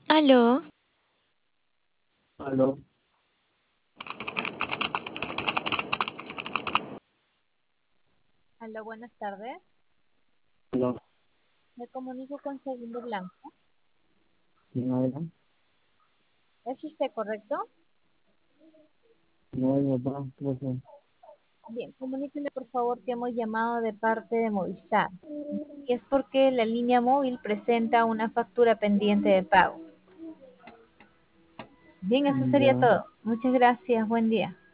Aló, Aló, Hola, buenas tardes. aló, Me comunico con Segundo Blanco. ¿quién habla? ¿Es usted correcto? No, mi papá, ¿qué pasó? Bien, comuníquele por favor que hemos llamado de parte de Movistar. Y es porque la línea móvil presenta una factura pendiente de pago. Bien, eso sería Ya, todo. Muchas gracias. Buen día.